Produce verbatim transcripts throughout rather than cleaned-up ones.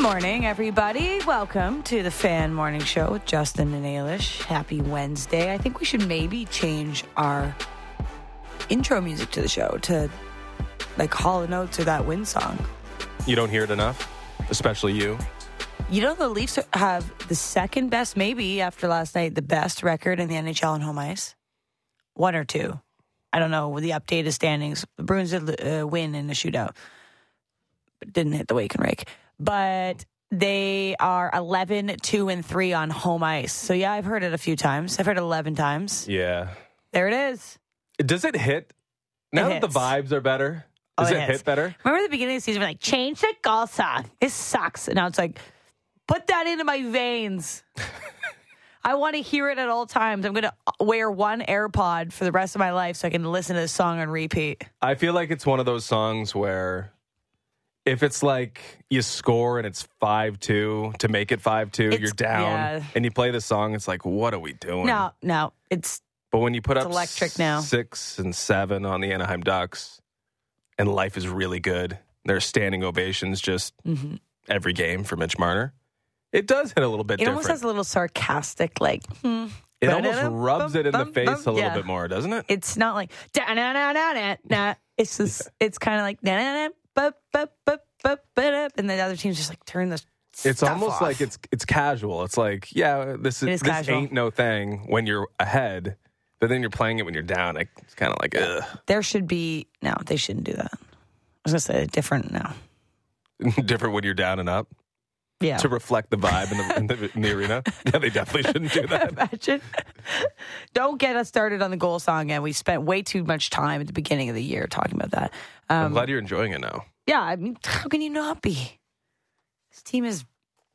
morning, everybody. Welcome to the Fan Morning Show with Justin and Ailish. Happy Wednesday. I think we should maybe change our intro music to the show to like Hall and Oates or that Win song. You don't hear it enough, especially you. You know, the Leafs have the second best, maybe after last night, the best record in the N H L on home ice. One or two. I don't know the updated standings. The Bruins did uh, win in the shootout, but didn't hit the wake and rake. But they are eleven, two, and three on home ice. So, yeah, I've heard it a few times. I've heard it eleven times. Yeah. There it is. Does it hit? Now It that the vibes are better, does Oh, it, it hit is. better? Remember the beginning of the season, we're like, change the goal song. It sucks. And now it's like, put that into my veins. I want to hear it at all times. I'm going to wear one AirPod for the rest of my life so I can listen to this song on repeat. I feel like it's one of those songs where if it's like you score and it's five two to make it five two, It's- you're down, yeah. and you play the song, it's like, what are we doing? No, no, it's But when you put It's up electric now. six and seven on the Anaheim Ducks, and life is really good, there's standing ovations just mm-hmm. every game for Mitch Marner, it does hit a little bit it different. almost has a little sarcastic, like, hmm. It almost rubs it in the Bum, face bum, a little yeah. bit more, doesn't it? It's not like, da na na na na na. It's just, it's kind of like, na na na, bup, bup, bup, bup, bup, and the other teams just like turn the It's stuff almost off. like it's it's casual. It's like, yeah, this It is, is this casual. ain't no thing when you're ahead, but then you're playing it when you're down. Like, it's kind of like, ugh. There should be, no, they shouldn't do that. I was going to say different now. Different when you're down and up Yeah. to reflect the vibe in the, in the, in the arena. Yeah, they definitely shouldn't do that. Imagine. Don't get us started on the goal song, and we spent way too much time at the beginning of the year talking about that. I'm Um, glad you're enjoying it now. yeah, I mean, how can you not be? This team is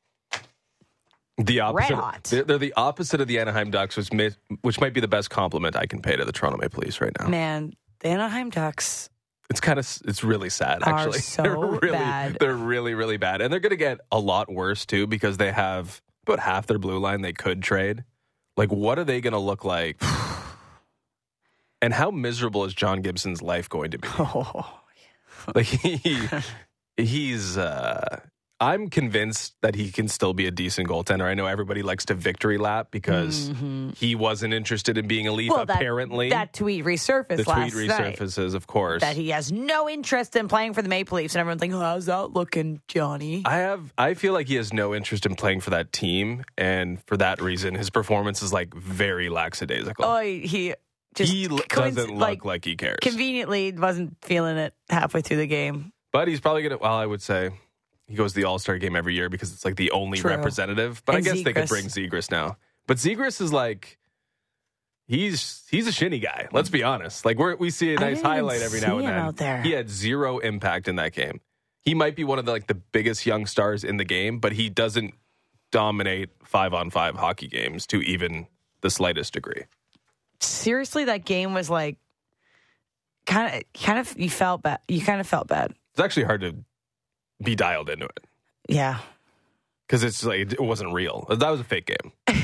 The opposite. red hot. They're, they're the opposite of the Anaheim Ducks, which, may, which might be the best compliment I can pay to the Toronto Maple Leafs right now. Man, the Anaheim Ducks. It's kind of, it's really sad, Are actually. so they're really, bad. They're really, really bad. And they're going to get a lot worse, too, because they have about half their blue line they could trade. Like, what are they going to look like? And how miserable is John Gibson's life going to be? Oh, Like, he, he's, uh, I'm convinced that he can still be a decent goaltender. I know everybody likes to victory lap because mm-hmm. he wasn't interested in being a Leaf, well, that, apparently. that tweet resurfaced the tweet last night. resurfaces, of course. That he has no interest in playing for the Maple Leafs, and everyone's like, how's that looking, Johnny? I have. I feel like he has no interest in playing for that team, and for that reason, his performance is like very lackadaisical. Oh, he just he l- coinc- doesn't look like, like he cares. conveniently wasn't feeling it halfway through the game. But he's probably gonna. Well, I would say he goes to the All Star game every year because it's like the only True. representative. But And I guess they could Zegras. bring Zegras now. But Zegras is like. He's he's a shinny guy. Let's be honest. Like we we see a I nice didn't even highlight every see now and him then. out there. He had zero impact in that game. He might be one of the like the biggest young stars in the game, but he doesn't dominate five on five hockey games to even the slightest degree. Seriously, that game was like kind of, kind of. You felt bad. You kind of felt bad. It's actually hard to be dialed into it Yeah. because it's like it wasn't real. That was a fake game.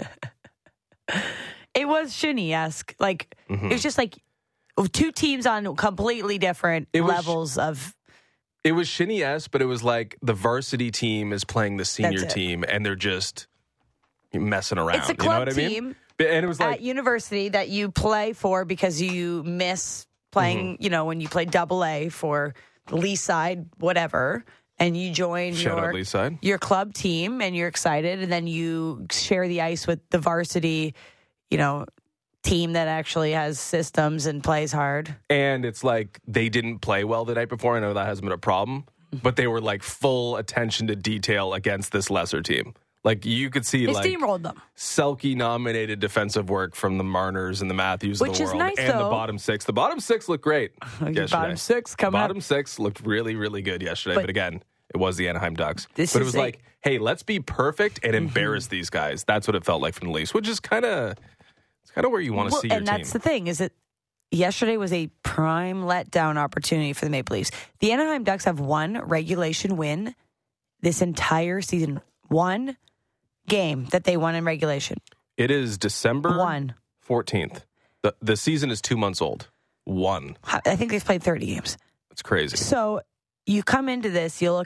It was shinny-esque. Like, Mhm. it was just like two teams on completely different It was- levels of. It was shinny-esque, but it was like the varsity team is playing the senior That's it. team, and they're just messing around. It's a you know club what I mean? team And it was like at university that you play for because you miss playing, Mm-hmm. you know, when you play double A for the Lee side, whatever, and you join shout your out Lee's side. your club team and you're excited, and then you share the ice with the varsity, you know, team that actually has systems and plays hard. And it's like they didn't play well the night before. I know that hasn't been a problem, but they were like full attention to detail against this lesser team. Like you could see They like steamrolled them. Selke nominated defensive work from the Marners and the Matthews Which of the is world nice, and the though. bottom six. The bottom six looked great yesterday. Bottom six coming Bottom up. six looked really, really good yesterday. But, But again, it was the Anaheim Ducks. This but it is was a- Mm-hmm. like, hey, let's be perfect and embarrass these guys. That's what it felt like from the Leafs, which is kind of it's kind of where you want to Well, see your and team. that's the thing is that yesterday was a prime letdown opportunity for the Maple Leafs. The Anaheim Ducks have one regulation win this entire season. One game that they won in regulation. It is December One. fourteenth. The the season is two months old. One. I think they've played thirty games. It's crazy. So you come into this, you look at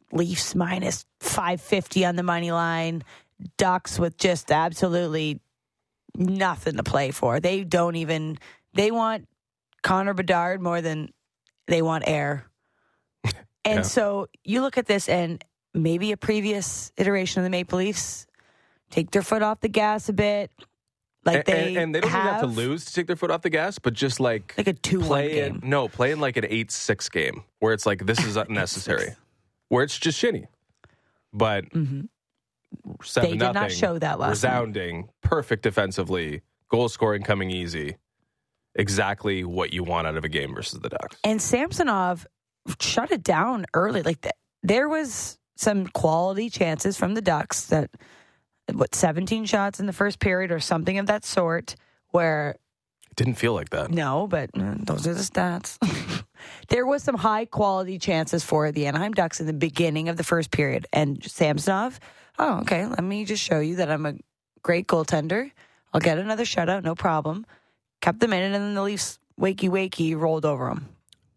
Leafs minus five fifty on the money line. Ducks with just absolutely nothing to play for. They don't even, they want Connor Bedard more than they want air. And yeah. So you look at this and maybe a previous iteration of the Maple Leafs take their foot off the gas a bit. Like and, they and, and they don't have, even have to lose to take their foot off the gas, but just like like a two one game. In, no, play in like an eight six game where it's like this is unnecessary, where it's just shitty. But mm-hmm. seven they did nothing, not show that last resounding, night. Perfect defensively, goal scoring coming easy. Exactly what you want out of a game versus the Ducks. And Samsonov shut it down early. Like the, there was some quality chances from the Ducks that. What, seventeen shots in the first period or something of that sort where... It didn't feel like that. No, but uh, those are the stats. There was some high-quality chances for the Anaheim Ducks in the beginning of the first period. And Samsonov, oh, okay, let me just show you that I'm a great goaltender. I'll get another shutout, no problem. Kept them in, and then the Leafs, wakey-wakey, rolled over them.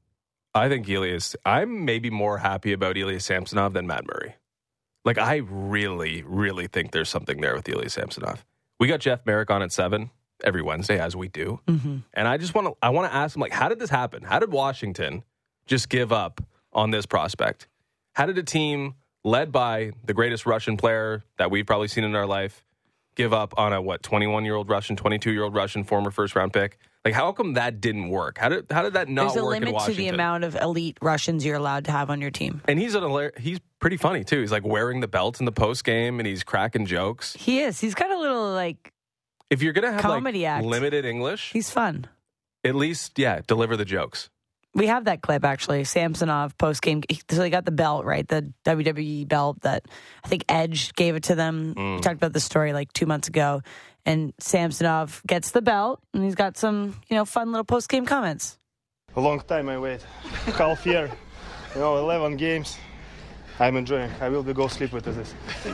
I think Elias... I'm maybe more happy about Elias Samsonov than Matt Murray. Like, I really, really think there's something there with Elias Samsonov. We got Jeff Merrick on at seven every Wednesday, as we do. Mm-hmm. And I just want to I want to ask him, like, how did this happen? How did Washington just give up on this prospect? How did a team led by the greatest Russian player that we've probably seen in our life give up on a, what, twenty-one-year-old Russian, twenty-two-year-old Russian, former first-round pick? Like, how come that didn't work? How did how did that not There's work in Washington? There's a limit to the amount of elite Russians you're allowed to have on your team. And he's an, he's pretty funny, too. He's, like, wearing the belt in the post game, and he's cracking jokes. He is. He's got a little, like, if you're going to have, comedy like, act. limited English, he's fun. At least, yeah, deliver the jokes. We have that clip, actually. Samsonov post-game. So they got the belt, right? The W W E belt that I think Edge gave it to them. Mm. We talked about this story, like, two months ago. And Samsonov gets the belt, and he's got some, you know, fun little post-game comments. A long time I wait. Half year. You know, eleven games. I'm enjoying. I will be go sleep with this.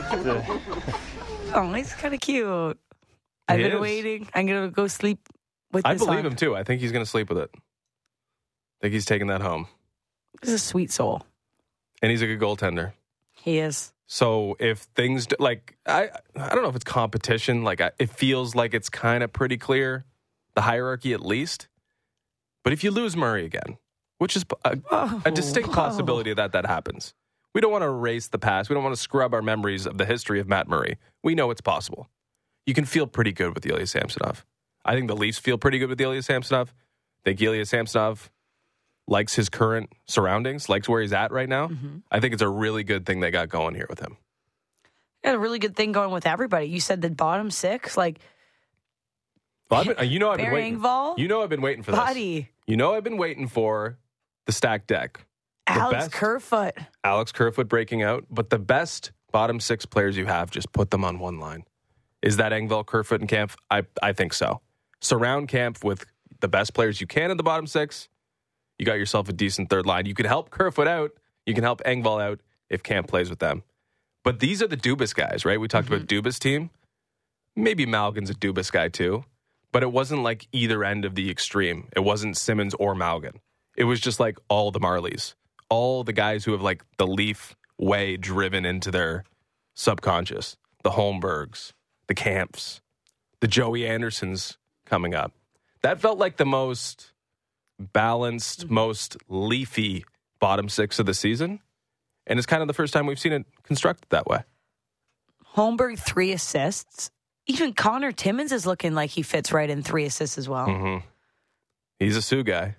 Oh, he's kind of cute. I've he been is. waiting. I'm going to go sleep with I this believe on. him, too. I think he's going to sleep with it. I think he's taking that home. He's a sweet soul. And he's a good goaltender. He is. So if things, like, I I don't know if it's competition. Like, I, it feels like it's kind of pretty clear, the hierarchy at least. But if you lose Murray again, which is a, oh, a distinct oh. possibility that that happens. We don't want to erase the past. We don't want to scrub our memories of the history of Matt Murray. We know it's possible. You can feel pretty good with Elias Samsonov. I think the Leafs feel pretty good with Elias Samsonov. I think Elias Samsonov likes his current surroundings, likes where he's at right now. Mm-hmm. I think it's a really good thing they got going here with him. Got a really good thing going with everybody. You said the bottom six, like, well, I've been, you know I've been waiting. Engvall, you know I've been waiting for Buddy. this. You know I've been waiting for the stacked deck. The Alex best, Kerfoot. Alex Kerfoot breaking out, but the best bottom six players you have, just put them on one line. Is that Engvall, Kerfoot, and Kampf? I I think so. Surround Kampf with the best players you can in the bottom six. You got yourself a decent third line. You can help Kerfoot out. You can help Engvall out if Kampf plays with them. But these are the Dubas guys, right? We talked mm-hmm. about Dubas' team. Maybe Malgin's a Dubas guy too. But it wasn't like either end of the extreme. It wasn't Simmons or Malgin. It was just like all the Marlies. All the guys who have like the Leaf way driven into their subconscious. The Holmbergs, the Kampfs, the Joey Andersons coming up. That felt like the most balanced, most leafy bottom six of the season. And it's kind of the first time we've seen it constructed that way. Holmberg, three assists. Even Connor Timmins is looking like he fits right in three assists as well. Mm-hmm. He's a Sioux guy.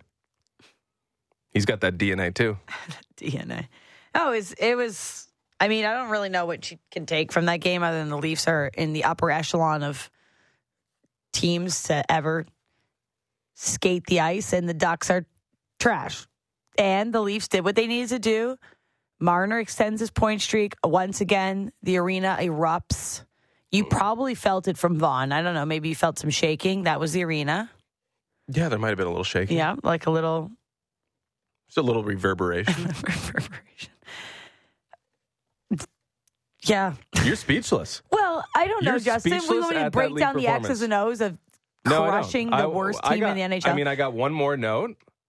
He's got that D N A too. D N A. Oh, it was, it was, I mean, I don't really know what you can take from that game other than the Leafs are in the upper echelon of teams to ever skate the ice, and the Ducks are trash. And the Leafs did what they needed to do. Marner extends his point streak. Once again, the arena erupts. You probably felt it from Vaughn. I don't know. Maybe you felt some shaking. That was the arena. Yeah, there might have been a little shaking. Yeah, like a little... Just a little reverberation. reverberation. Yeah. You're speechless. Well, I don't know, You're Justin. We speechless want me to at break that down league the X's and O's of No, I don't. crushing the I- worst I team got- in the N H L. I mean, I got one more note.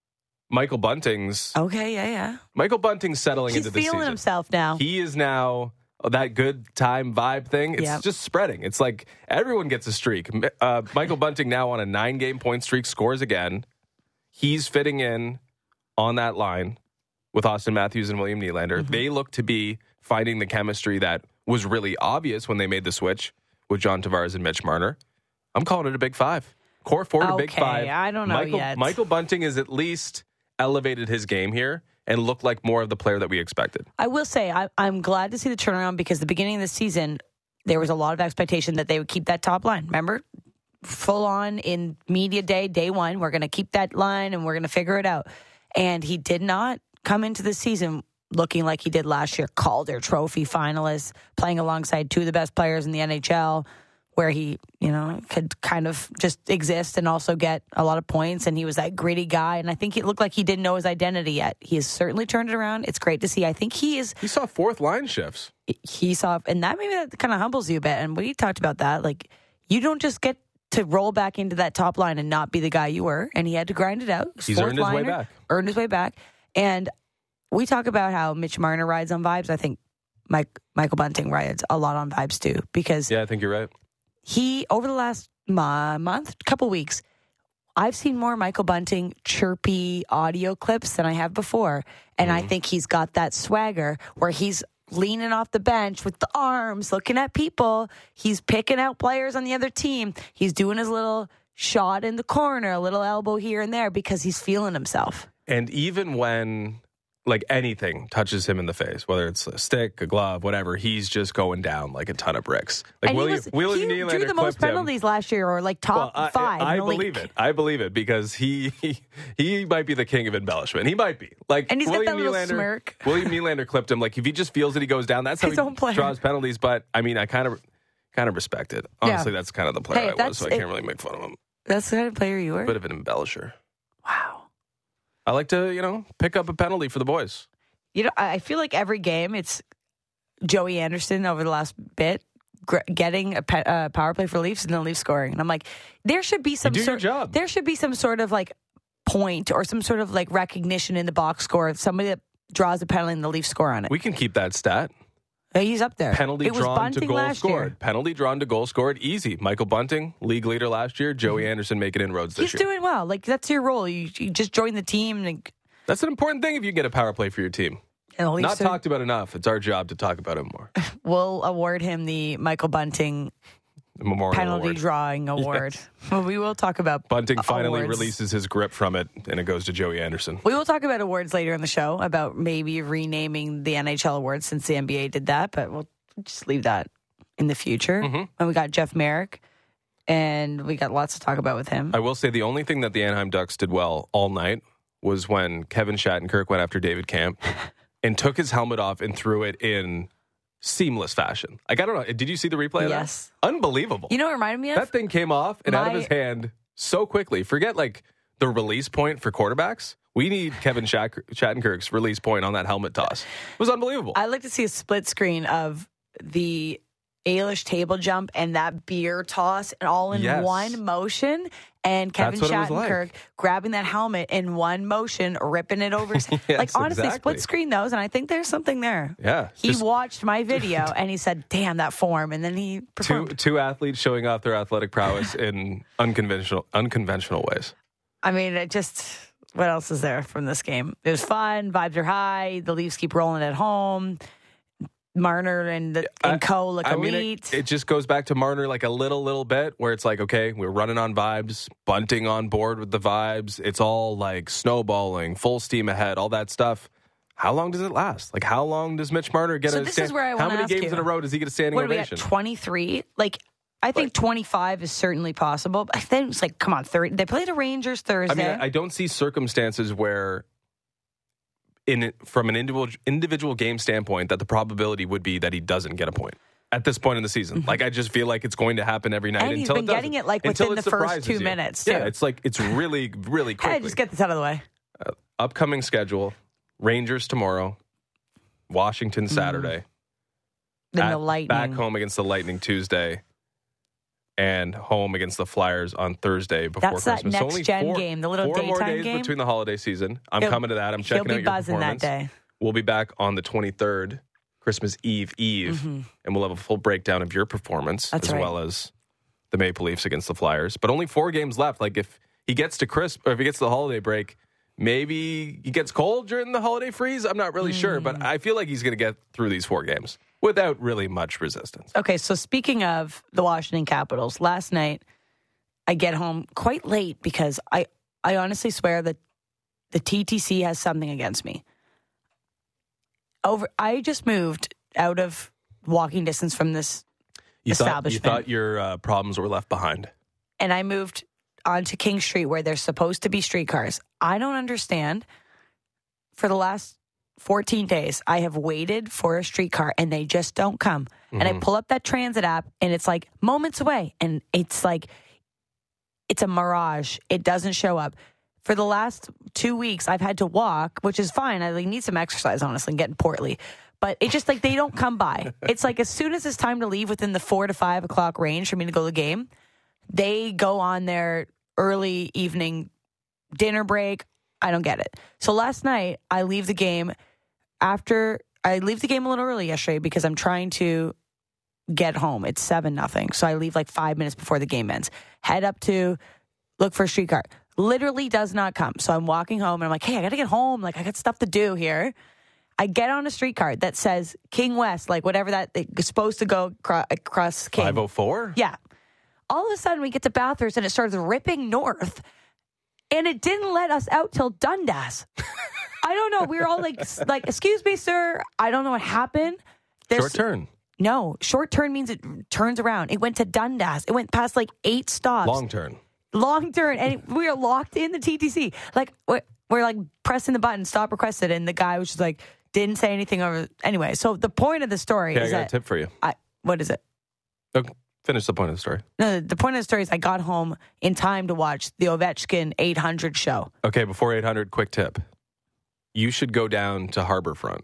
Michael Bunting's Okay, yeah, yeah. Michael Bunting's settling He's into the feeling season. himself now. He is now that good time vibe thing. It's Yep. just spreading. It's like everyone gets a streak. Uh, Michael Bunting now on a nine-game point streak, scores again. He's fitting in on that line with Austin Matthews and William Nylander. Mm-hmm. They look to be finding the chemistry that was really obvious when they made the switch with John Tavares and Mitch Marner. I'm calling it a big five. Core four to big Okay, five. I don't know Michael, yet. Michael Bunting has at least elevated his game here and looked like more of the player that we expected. I will say I, I'm glad to see the turnaround because the beginning of the season, there was a lot of expectation that they would keep that top line. Remember? Full on in media day, day one, we're going to keep that line and we're going to figure it out. And he did not come into the season looking like he did last year. Calder Trophy finalist, playing alongside two of the best players in the N H L, where he, you know, could kind of just exist and also get a lot of points. And he was that gritty guy. And I think it looked like he didn't know his identity yet. He has certainly turned it around. It's great to see. I think he is. He saw fourth line shifts. He saw, and that maybe that kind of humbles you a bit. And we talked about that. Like, you don't just get to roll back into that top line and not be the guy you were. And he had to grind it out. He's earned his way liner, back. Earned his way back. And we talk about how Mitch Marner rides on vibes. I think Mike, Michael Bunting rides a lot on vibes too. Because Yeah, I think you're right. he, over the last mo- month, couple weeks, I've seen more Michael Bunting chirpy audio clips than I have before. And Mm-hmm. I think he's got that swagger where he's leaning off the bench with the arms, looking at people. He's picking out players on the other team. He's doing his little shot in the corner, a little elbow here and there because he's feeling himself. And even when like anything touches him in the face, whether it's a stick, a glove, whatever, he's just going down like a ton of bricks. Like And William, he, was, William he Nylander drew the most clipped him. penalties last year, or like top Well, I, five. I, I in the believe league. it. I believe it because he, he he might be the king of embellishment. He might be like And he's got William that little Nylander. smirk. William Nylander clipped him. Like if he just feels that he goes down, that's how His he own player. draws penalties. But I mean, I kind of kind of respect it. Honestly, that's kind of the player Hey, I was, that's- so I it- can't really make fun of him. That's the kind of player you were? Bit of an embellisher. Wow. I like to, you know, pick up a penalty for the boys. You know, I I feel like every game it's Joey Anderson over the last bit gr- getting a pe- uh, power play for Leafs and then Leafs scoring. And I'm like, there should be some do your sort job. there should be some sort of like point or some sort of like recognition in the box score of somebody that draws a penalty and the Leafs score on it. We can keep that stat. Uh, He's up there. Penalty it was drawn to Bunting goal last scored. year. Penalty drawn to goal scored. Easy. Michael Bunting, league leader last year. Joey Anderson making inroads this He's year. doing well. Like that's your role. You, you just join the team and, That's an important thing if you get a power play for your team. and the Leafs Not are- talked about enough. It's our job to talk about it more. we'll award him the Michael Bunting The Memorial penalty Award. drawing award. Well, we will talk about Bunting finally awards. releases his grip from it, and it goes to Joey Anderson. We will talk about awards later in the show, about maybe renaming the N H L awards since the N B A did that, but we'll just leave that in the future. Mm-hmm. And we got Jeff Merrick, and we got lots to talk about with him. I will say the only thing that the Anaheim Ducks did well all night was when Kevin Shattenkirk went after David Camp and took his helmet off and threw it in seamless fashion. Like, I don't know. Did you see the replay of Yes. that? Unbelievable. You know what it reminded me of? That thing came off and out of My- his hand so quickly. Forget like the release point for quarterbacks. We need Kevin Shat- Shattenkirk's release point on that helmet toss. It was unbelievable. I'd like to see a split screen of the Ailish table jump and that beer toss and all in Yes. one motion. And Kevin That's what it was Shattenkirk like. grabbing that helmet in one motion, ripping it over. his- Yes, like, honestly, exactly. split screen those, and I think there's something there. Yeah, He just- watched my video and he said, damn, that form. And then he two performed. two athletes showing off their athletic prowess in unconventional unconventional ways. I mean, it just, what else is there from this game? It was fun. Vibes are high. The Leafs keep rolling at home. Marner and, the, and I- Co. look I mean, elite. it, it just goes back to Marner like a little, little bit where it's like, okay, we're running on vibes, Bunting on board with the vibes. It's all like snowballing, full steam ahead, all that stuff. How long does it last? Like, how long does Mitch Marner get So a this stand- is where I How wanna many ask games you. in a row does he get a standing what are we at, ovation? twenty-three? Like, I think twenty-five is certainly possible. But I think it's like, come on, thirty. They play the Rangers I Thursday. mean, I, I don't see circumstances where, in from an individual individual game standpoint, that the probability would be that he doesn't get a point at this point in the season. Like, I just feel like it's going to happen every night Mm-hmm. And he's until been it doesn't. getting it, like, Until within it the first surprises two you. minutes, Yeah, too. it's like it's really, really quickly. hey, just get this out of the way. Upcoming schedule: Rangers tomorrow, Washington Saturday, Then at- the Lightning. back home against the Lightning Tuesday, and home against the Flyers on Thursday before That's Christmas. that So only next-gen four, game, the little four more daytime days game? between the holiday season. I'm He'll- coming to that. I'm He'll checking be out your buzzing that performance. day. We'll be back on the twenty-third, Christmas Eve Eve, Mm-hmm. and we'll have a full breakdown of your performance That's as right. well as the Maple Leafs against the Flyers. But only four games left. Like if he gets to Christmas, or if he gets to the holiday break, maybe he gets cold during the holiday freeze. I'm not really sure, Mm. but I feel like he's going to get through these four games without really much resistance. Okay, so speaking of the Washington Capitals, last night I get home quite late because I, I honestly swear that the T T C has something against me. Over, I just moved out of walking distance from this You thought, you establishment. thought your uh, problems were left behind. and I moved onto King Street where there's supposed to be streetcars. I don't understand. For the last fourteen days, I have waited for a streetcar and they just don't come. Mm-hmm. And I pull up that transit app and it's like moments away. And it's like, it's a mirage. It doesn't show up. For the last two weeks, I've had to walk, which is fine. I like, need some exercise, honestly, and getting portly. But it's just like they don't come by. It's like as soon as it's time to leave within the four to five o'clock range for me to go to the game, they go on their early evening dinner break. I don't get it. So last night, I leave the game after I leave the game a little early yesterday because I'm trying to get home. It's seven nothing. So I leave like five minutes before the game ends. Head up to look for a streetcar. Literally does not come. So I'm walking home and I'm like, hey, I got to get home. Like I got stuff to do here. I get on a streetcar that says King West, like whatever that it's supposed to go across, across King. five oh four? Yeah. All of a sudden we get to Bathurst and it starts ripping north. And it didn't let us out till Dundas. I don't know. We were all like, like, excuse me, sir. I don't know what happened. There's, Short turn. No, short turn means it turns around. It went to Dundas. It went past like eight stops. Long turn. Long turn. And we are locked in the T T C. Like, we're, we're like pressing the button, stop requested. And the guy was just like, didn't say anything over. Anyway, so the point of the story Okay, is I got that. a tip for you. I, what is it? Okay, finish the point of the story. No, the point of the story is I got home in time to watch the Ovechkin eight hundred show. Okay, before eight hundred, quick tip. You should go down to Harborfront.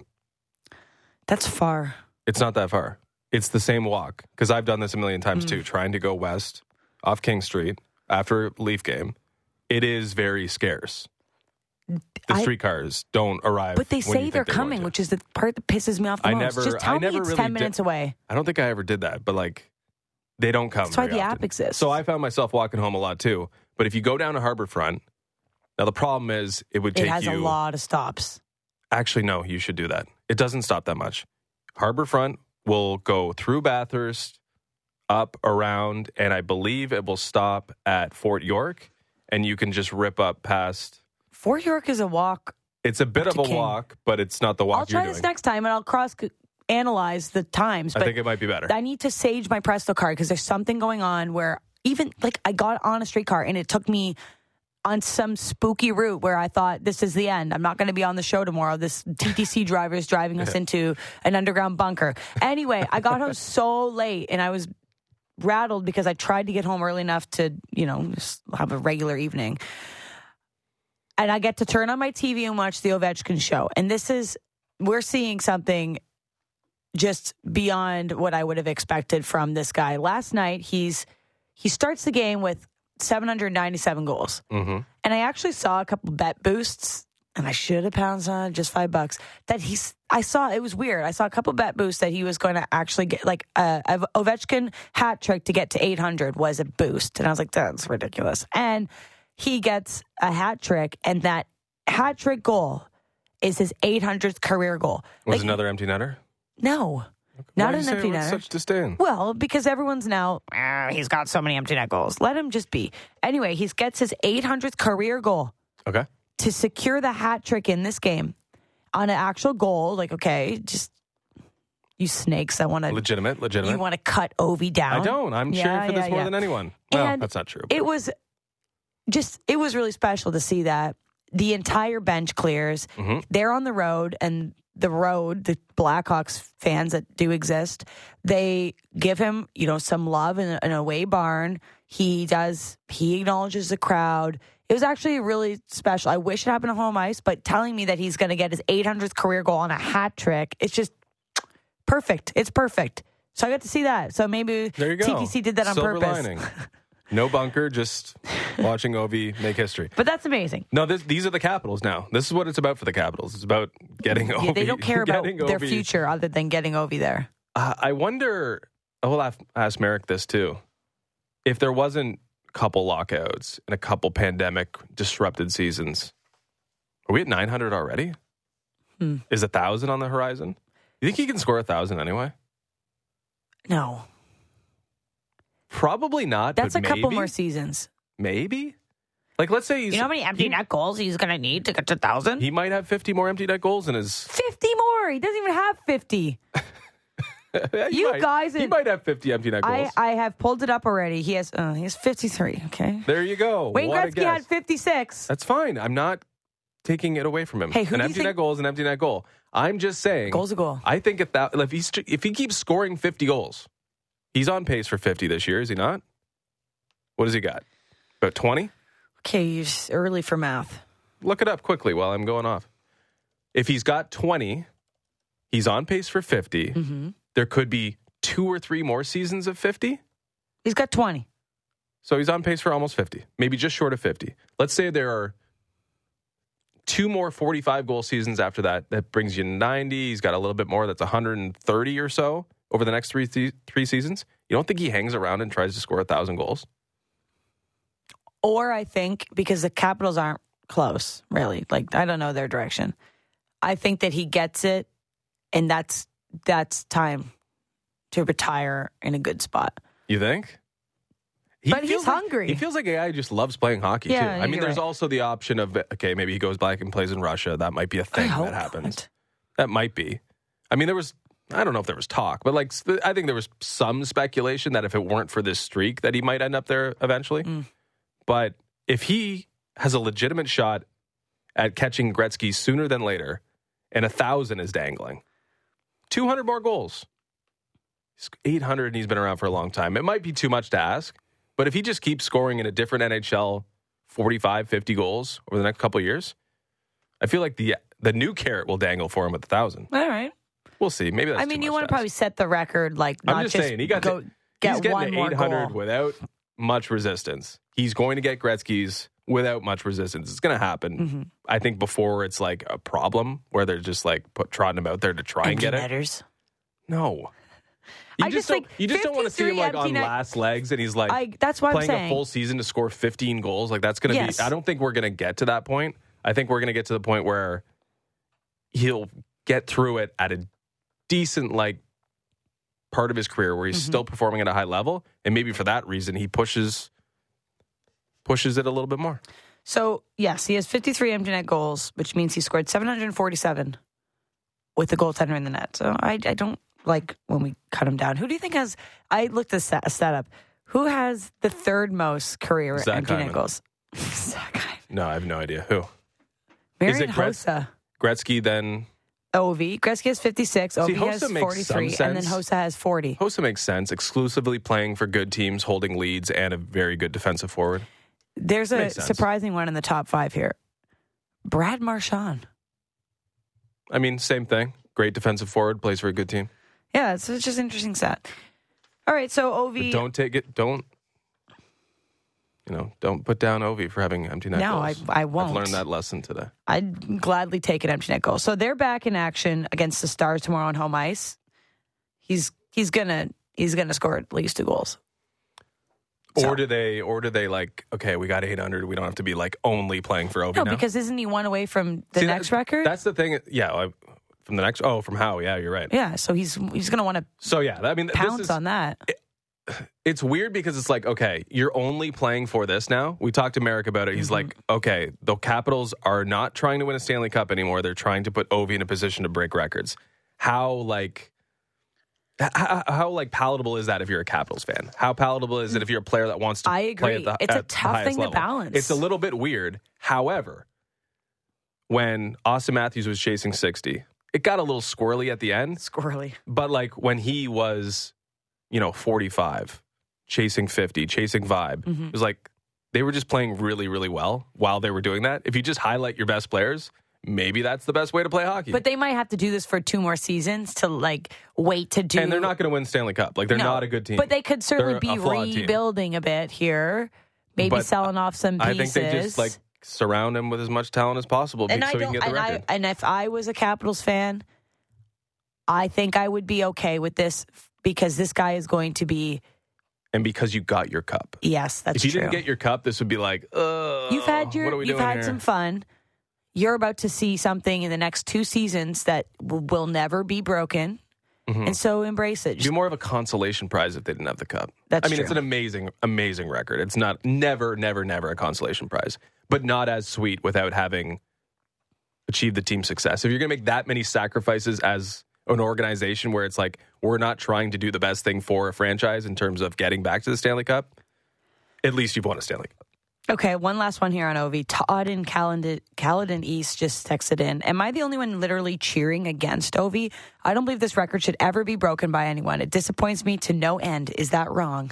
That's far. It's not that far. It's the same walk, because I've done this a million times Mm. too, trying to go west off King Street after a Leaf game. It is very scarce. The I- streetcars don't arrive. But they when say you they're think coming, going which is the part that pisses me off the I most. never- Just tell I me never it's really ten did- minutes away. I don't think I ever did that, but like, they don't come. That's why very the app often. exists. So I found myself walking home a lot too. But if you go down to Harborfront, now the problem is it would It take has you. a lot of stops. Actually, no, you should do that. It doesn't stop that much. Harborfront will go through Bathurst, up, around, and I believe it will stop at Fort York, and you can just rip up past. Fort York is a walk. It's a bit Up of to a King. walk, but it's not the walk I'll try you're this doing. next time, and I'll cross analyze the times. I But think it might be better. I need to sage my Presto card because there's something going on where even like I got on a streetcar and it took me on some spooky route where I thought this is the end. I'm not going to be on the show tomorrow. This T T C driver is driving us into an underground bunker. Anyway, I got home so late and I was rattled because I tried to get home early enough to, you know, just have a regular evening. And I get to turn on my T V and watch the Ovechkin show. And this is, we're seeing something just beyond what I would have expected from this guy. Last night, he's he starts the game with seven hundred ninety-seven goals. Mm-hmm. And I actually saw a couple bet boosts, and I should have pounced on just five bucks. That he's, I saw, it was weird. I saw a couple bet boosts that he was going to actually get, like, a, a Ovechkin hat trick to get to eight hundred was a boost. And I was like, that's ridiculous. And he gets a hat trick, and that hat trick goal is his eight hundredth career goal. Was Like, another empty netter? no. Why Not do an you say empty it with netter. such disdain? Well, because everyone's now, "Ah, he's got so many empty net goals. Let him just be. Anyway, he gets his eight hundredth career goal Okay. to secure the hat trick in this game on an actual goal. Like, okay, just you snakes that want to Legitimate, legitimate. you want to cut Ovi down. I don't. I'm Yeah, cheering for this yeah, more yeah. than anyone. Well, And that's not true. It was just, it was really special to see that the entire bench clears. Mm-hmm. They're on the road, and the road, the Blackhawks fans that do exist, they give him, you know, some love in an away barn. He does, he acknowledges the crowd. It was actually really special. I wish it happened at home ice, but telling me that he's going to get his eight hundredth career goal on a hat trick, it's just perfect. It's perfect. So I got to see that. So maybe There you go. T P C did that on Silver purpose. lining. No bunker, just watching Ovi make history. But that's amazing. No, this, these are the Capitals now. This is what it's about for the Capitals. It's about getting Ovi. Yeah, they don't care about getting their Ovi. future other than getting Ovi there. Uh, I wonder, I will have, ask Merrick this too. If there wasn't a couple lockouts and a couple pandemic disrupted seasons, are we at nine hundred already? Hmm. Is a thousand on the horizon? You think he can score a thousand anyway? No. Probably not. That's a but couple maybe, more seasons. Maybe. Like, let's say he's. You know how many empty he, net goals he's going to need to get to one thousand? he might have fifty more empty net goals in his. fifty more. He doesn't even have fifty. Yeah, he You might. guys He in- might have fifty empty net I, goals. I have pulled it up already. He has uh, he has fifty-three, okay? There you go. Wayne What a Gretzky guess. had fifty-six. That's fine. I'm not taking it away from him. Hey, who an do you empty think- net goal is an empty net goal. I'm just saying. Goal's a goal. I think if that if he's if he keeps scoring fifty goals, he's on pace for fifty this year. Is he not? What has he got? About twenty? Okay, you're just early for math. Look it up quickly while I'm going off. If he's got twenty, he's on pace for fifty. Mm-hmm. There could be two or three more seasons of fifty. He's got twenty. So he's on pace for almost fifty, maybe just short of fifty. Let's say there are two more forty-five goal seasons after that. That brings you ninety. He's got a little bit more. That's one hundred thirty or so over the next three th- three seasons. You don't think he hangs around and tries to score one thousand goals? Or I think, because the Capitals aren't close, really. Like, I don't know their direction. I think that he gets it, and that's that's time to retire in a good spot. You think? He But he's feels like- hungry. He feels like a guy who just loves playing hockey, Yeah, too. I mean, you're there's right. also the option of, okay, maybe he goes back and plays in Russia. That might be a thing I hope that happens. not. That might be. I mean, there was, I don't know if there was talk, but like, sp- I think there was some speculation that if it weren't for this streak, that he might end up there eventually. Mm. But if he has a legitimate shot at catching Gretzky sooner than later, and a thousand is dangling, two hundred more goals, He's eight hundred, and he's been around for a long time. It might be too much to ask, but if he just keeps scoring in a different N H L forty-five, fifty goals over the next couple of years, I feel like the the new carrot will dangle for him at the thousand. All right. We'll see. Maybe that's I mean, too you much want to ask. probably set the record, like, not I'm just, just saying, he got go to, get he's getting one to more eight hundred goal. without much resistance. He's going to get Gretzky's without much resistance. It's going to happen. Mm-hmm. I think before it's like a problem where they're just like put trotting him out there to try and Empty get it. netters. No. You I just just don't. think You just don't want to see him fifty-three like on empty net- last legs, and he's like I, that's what I'm playing a saying. full season to score fifteen goals. Like that's going to Yes. be. I don't think we're going to get to that point. I think we're going to get to the point where he'll get through it at a decent like part of his career where he's Mm-hmm. still performing at a high level, and maybe for that reason he pushes pushes it a little bit more. So, yes, he has fifty-three empty net goals, which means he scored seven hundred forty-seven with the goaltender in the net. So I, I don't like when we cut him down. Who do you think has, I looked this set, set up, who has the third most career Zach empty net Hyman. goals? Zach Hyman. No, I have no idea who. Marion it Gretz- Hossa. Gretzky then. Ovi. Gretzky has fifty-six. Ovi Hossa has makes forty-three. some And then sense. Hossa has forty. Hossa makes sense. Exclusively playing for good teams, holding leads, and a very good defensive forward. There's a Makes sense. surprising one in the top five here. Brad Marchand. I mean, same thing. Great defensive forward, plays for a good team. Yeah, it's, it's just an interesting set. All right, so Ovi. But don't take it. Don't. You know, don't put down Ovi for having empty net No, goals. I- I won't. I've learned that lesson today. I'd gladly take an empty net goal. So they're back in action against the Stars tomorrow on home ice. He's he's gonna he's gonna score at least two goals. So- Or do they? Or do they like? Okay, we got eight hundred. We don't have to be like only playing for Ovi No, now. because isn't he one away from the See, next that- record? That's the thing. Yeah, I, from the next. Oh, from Howe. Yeah, you're right. Yeah, so he's he's gonna want to So yeah, I mean, pounce this is, on that. it's weird because it's like, okay, you're only playing for this now. We talked to Merrick about it. He's Mm-hmm. like, okay, the Capitals are not trying to win a Stanley Cup anymore. They're trying to put Ovi in a position to break records. How like how, how like palatable is that if you're a Capitals fan? How palatable is it if you're a player that wants to I play agree. at the It's a at the tough highest thing to level? balance. It's a little bit weird. However, when Austin Matthews was chasing sixty, it got a little squirrely at the end. Squirrely. But like when he was, you know, forty-five, chasing fifty, chasing vibe, Mm-hmm. it was like they were just playing really, really well while they were doing that. If you just highlight your best players, maybe that's the best way to play hockey. But they might have to do this for two more seasons to like wait to do. And they're not going to win Stanley Cup. Like they're No, not a good team. But they could certainly They're be a flawed team. rebuilding a bit here, maybe But selling off some I pieces. think they just like surround him with as much talent as possible and so I he don't, can get the and, record. I, and if I was a Capitals fan, I think I would be okay with this because this guy is going to be. And because you got your cup. Yes, that's If you true. didn't get your cup, this would be like, oh, You've had your, what are we you've doing had here? some fun. You're about to see something in the next two seasons that will, will never be broken, Mm-hmm. and so embrace it. It'd Just, be more of a consolation prize if they didn't have the cup. That's I mean, true. it's an amazing, amazing record. It's not never, never, never a consolation prize, but not as sweet without having achieved the team success. If you're going to make that many sacrifices as an organization where it's like, we're not trying to do the best thing for a franchise in terms of getting back to the Stanley Cup, at least you've won a Stanley Cup. okay, one last one here on Ovi. Todd in Caledon, Caledon East just texted in. Am I the only one literally cheering against Ovi? I don't believe this record should ever be broken by anyone. It disappoints me to no end. Is that wrong?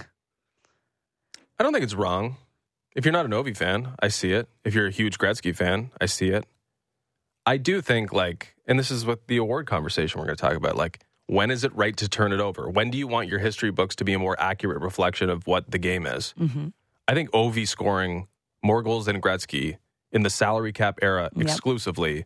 I don't think it's wrong. If you're not an Ovi fan, I see it. If you're a huge Gretzky fan, I see it. I do think, like, and this is what the award conversation we're going to talk about, like, when is it right to turn it over? When do you want your history books to be a more accurate reflection of what the game is? Mm-hmm. I think Ovi scoring more goals than Gretzky in the salary cap era Yep. exclusively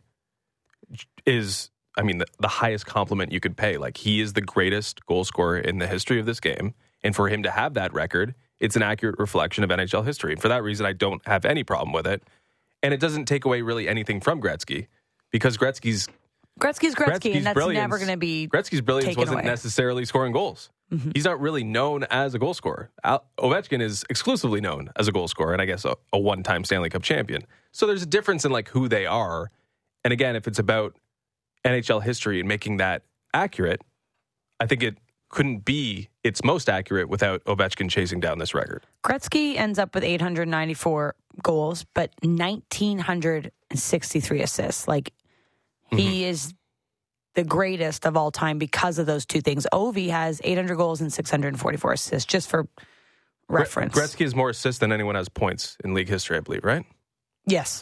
is, I mean, the, the highest compliment you could pay. Like, he is the greatest goal scorer in the history of this game. And for him to have that record, it's an accurate reflection of N H L history. And for that reason, I don't have any problem with it. And it doesn't take away really anything from Gretzky because Gretzky's Gretzky's Gretzky, Gretzky's and that's brilliance- never going to be Gretzky's brilliance taken wasn't away. necessarily scoring goals. Mm-hmm. He's not really known as a goal scorer. Al- Ovechkin is exclusively known as a goal scorer, and I guess a, a one-time Stanley Cup champion. So there's a difference in like who they are. And again, if it's about N H L history and making that accurate, I think it couldn't be its most accurate without Ovechkin chasing down this record. Gretzky ends up with eight hundred ninety-four goals, but one thousand nine hundred sixty-three assists. Like, he Mm-hmm. is the greatest of all time because of those two things. Ovi has eight hundred goals and six hundred forty-four assists, just for reference. Gre- Gretzky has more assists than anyone has points in league history, I believe, right? Yes.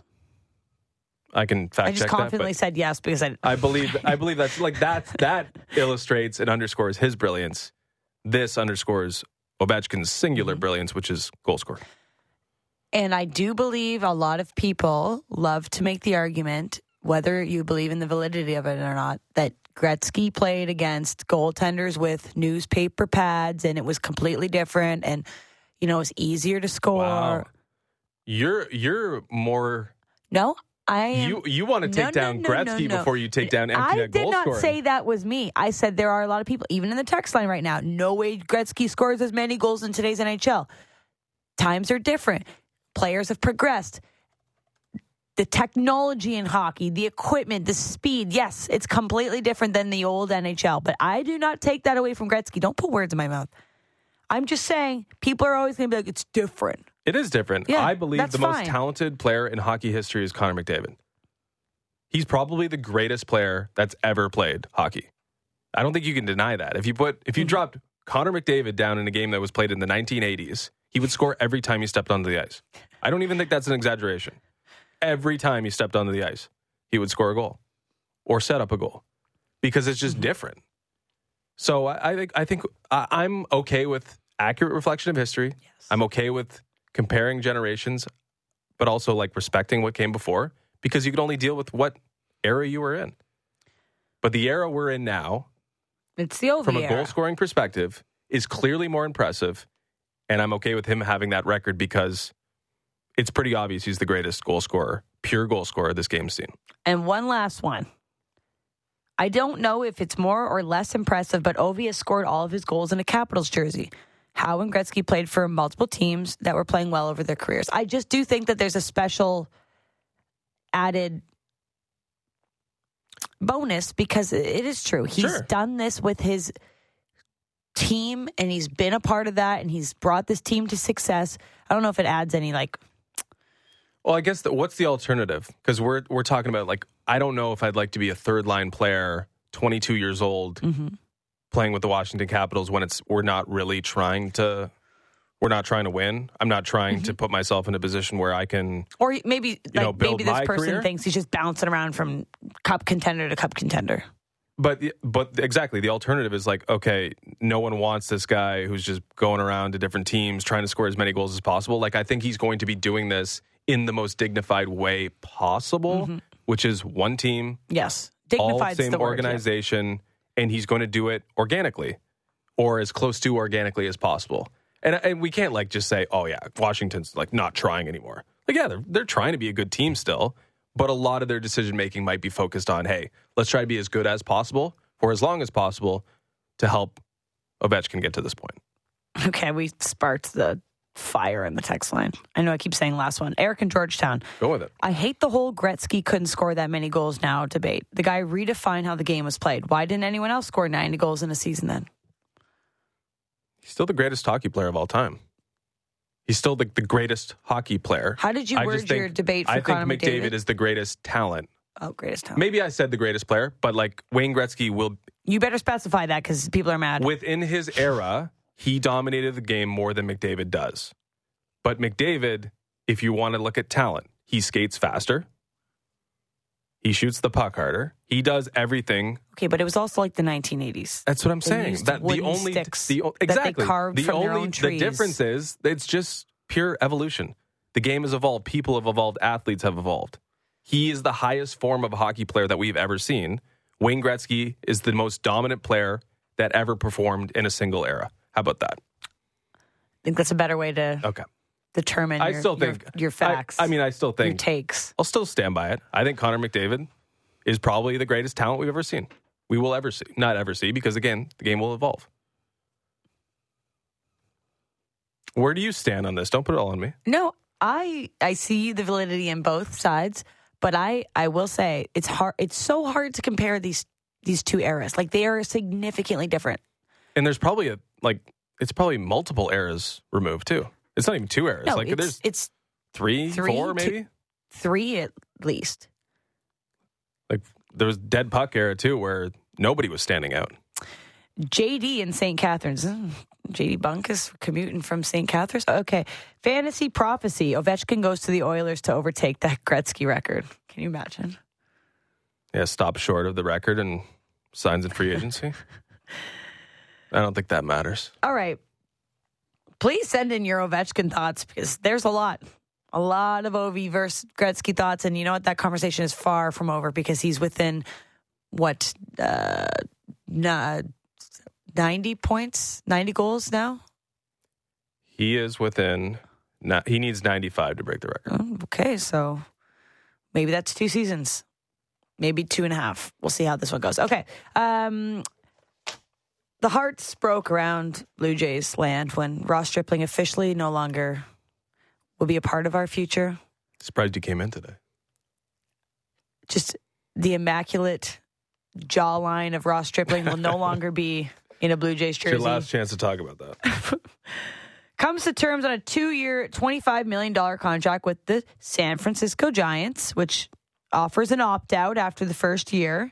I can fact I just check that. confidently But said yes because I... I believe I believe that's like that that illustrates and underscores his brilliance. This underscores Ovechkin's singular Mm-hmm. brilliance, which is goal scoring. And I do believe a lot of people love to make the argument, whether you believe in the validity of it or not, that Gretzky played against goaltenders with newspaper pads and it was completely different and, you know, it was easier to score. Wow. You're you're more No, I am. you you want to No, take no, down no, Gretzky no, no. before you take down empty I net did goal not scoring. say that was me. I said there are a lot of people, even in the text line right now, no way Gretzky scores as many goals in today's N H L. Times are different. Players have progressed. The technology in hockey, the equipment, the speed, yes, it's completely different than the old N H L. But I do not take that away from Gretzky. Don't put words in my mouth. I'm just saying, people are always going to be like, it's different. It is different. Yeah, I believe that's the fine. most talented player in hockey history is Connor McDavid. He's probably the greatest player that's ever played hockey. I don't think you can deny that. If you put if you Mm-hmm. dropped Connor McDavid down in a game that was played in the nineteen eighties, he would score every time he stepped onto the ice. I don't even think that's an exaggeration. Every time he stepped onto the ice, he would score a goal or set up a goal because it's just Mm-hmm. different. So I, I think I think I, I'm okay with accurate reflection of history. Yes. I'm okay with comparing generations, but also like respecting what came before because you can only deal with what era you were in. But the era we're in now, It's the Ovi from a era. goal scoring perspective, is clearly more impressive. And I'm okay with him having that record because it's pretty obvious he's the greatest goal scorer, pure goal scorer this game's seen. And one last one. I don't know if it's more or less impressive, but Ovi has scored all of his goals in a Capitals jersey. Howe and Gretzky played for multiple teams that were playing well over their careers. I just do think that there's a special added bonus because it is true. He's Sure. done this with his team and he's been a part of that and he's brought this team to success. I don't know if it adds any like Well, I guess the, what's the alternative? Because we're we're talking about like I don't know if I'd like to be a third line player, twenty-two years old, mm-hmm. playing with the Washington Capitals when it's we're not really trying to we're not trying to win. I'm not trying mm-hmm. to put myself in a position where I can, or maybe like, know, build maybe this my person career. thinks he's just bouncing around from cup contender to cup contender. But but exactly, the alternative is like, okay, no one wants this guy who's just going around to different teams trying to score as many goals as possible. Like, I think he's going to be doing this in the most dignified way possible, mm-hmm. which is one team, yes, dignified, same the word, organization, yeah. and he's going to do it organically or as close to organically as possible. And and we can't like just say, oh yeah, Washington's like not trying anymore. Like, yeah, they're they're trying to be a good team still. But a lot of their decision-making might be focused on, hey, let's try to be as good as possible for as long as possible to help Ovechkin get to this point. Okay, we sparked the fire in the text line. I know I keep saying last one. Eric in Georgetown. Go with it. I hate the whole Gretzky couldn't score that many goals now debate. The guy redefined how the game was played. Why didn't anyone else score ninety goals in a season then? He's still the greatest hockey player of all time. He's still the, the greatest hockey player. How did you I word just think, your debate for I Connor think McDavid, McDavid is the greatest talent. Oh, greatest talent. Maybe I said the greatest player, but like Wayne Gretzky will... You better specify that because people are mad. Within his era, he dominated the game more than McDavid does. But McDavid, if you want to look at talent, he skates faster. He shoots the puck harder. He does everything. Okay, but it was also like the nineteen eighties. That's what I'm They saying. used That the wooden only sticks the that exactly they carved the from only their own the trees. difference is it's just pure evolution. The game has evolved. People have evolved. Athletes have evolved. He is the highest form of a hockey player that we've ever seen. Wayne Gretzky is the most dominant player that ever performed in a single era. How about that? I think that's a better way to Okay. determine I your, still think your, your facts. I, I mean, I still think your takes. I'll still stand by it. I think Connor McDavid is probably the greatest talent we've ever seen. We will ever see. Not ever see, because again, the game will evolve. Where do you stand on this? Don't put it all on me. No, I I see the validity in both sides, but I, I will say it's hard. It's so hard to compare these these two eras. Like, they are significantly different. And there's probably a like it's probably multiple eras removed too. It's not even two eras. No, like it's, there's it's three, three four, maybe two, three at least. Like there was dead puck era too, where nobody was standing out. J D in Saint Catharines. J D Bunkus commuting from Saint Catharines. Okay. Fantasy prophecy. Ovechkin goes to the Oilers to overtake that Gretzky record. Can you imagine? Yeah, stop short of the record and signs in free agency. I don't think that matters. All right. Please send in your Ovechkin thoughts, because there's a lot. A lot of Ovi versus Gretzky thoughts. And you know what? That conversation is far from over, because he's within, what, uh, nah, ninety points, ninety goals now? He is within, he needs ninety-five to break the record. Oh, okay, so maybe that's two seasons. Maybe two and a half. We'll see how this one goes. Okay. Um, the hearts broke around Blue Jays land when Ross Stripling officially no longer will be a part of our future. Surprised you came in today. Just the immaculate jawline of Ross Stripling will no longer be in a Blue Jays jersey. It's your last chance to talk about that. Comes to terms on a two-year, twenty-five million dollars contract with the San Francisco Giants, which offers an opt-out after the first year.